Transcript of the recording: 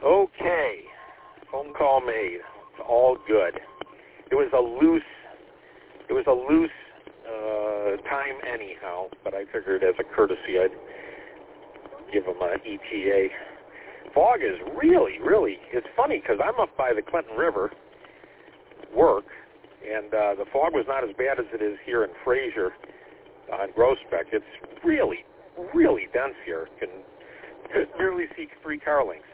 Okay, phone call made. It's all good. It was a loose time anyhow, but I figured as a courtesy I'd give them an ETA. Fog is really, it's funny because I'm up by the Clinton River, work, and the fog was not as bad as it is here in Fraser on Groesbeck. It's really dense here. You can barely see 3 car lengths.